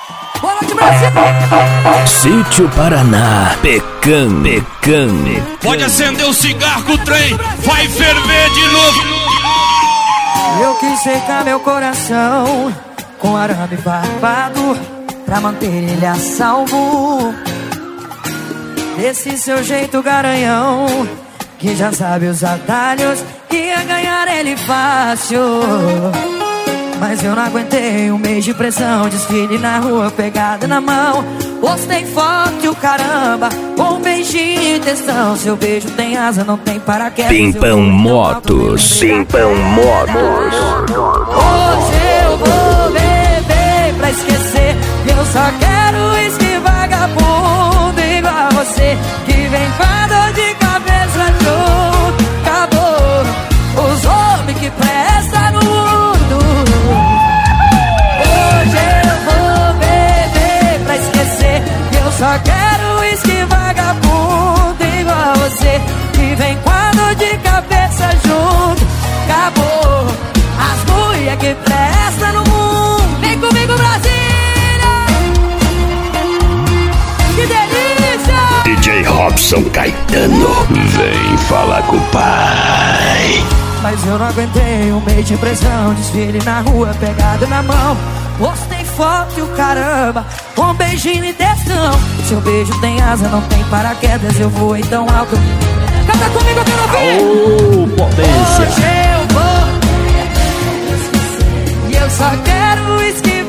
Boa noite, Brasil! Sítio Paraná, Pecan. Pode acender o cigarro que o trem vai ferver de novo. Eu quis secar meu coração com arame barbado pra manter ele a salvo. Desse seu jeito garanhão, que já sabe os atalhos, ia ganhar ele fácil. Mas eu não aguentei um mês de pressão, desfile na rua, pegada na mão. Postei foto e o caramba, com um beijinho e textão. Seu beijo tem asa, não tem paraquedas. Pimpão Motos. Hoje eu vou beber pra esquecer. Eu só quero uísque vagabundo igual a você, que vem com a dor de cabeça junto. Acabou os homens que prestam no mundo. Hoje eu vou beber pra esquecer. Eu só quero uísque vagabundo igual a você, que vem com a dor de cabeça junto. Acabou as mulher que prestam no mundo. Vem comigo, Brasília! Que delícia! DJ Robson Caetano, vem falar com o pai. Mas eu não aguentei um mês de pressão, desfile na rua, pegada na mão. Postei foto e o caramba, com um beijinho e textão. Seu beijo tem asa, não tem paraquedas, eu voei tão alto. Canta comigo, eu quero ouvir! Potência. Hoje eu vou, e eu só quero uísque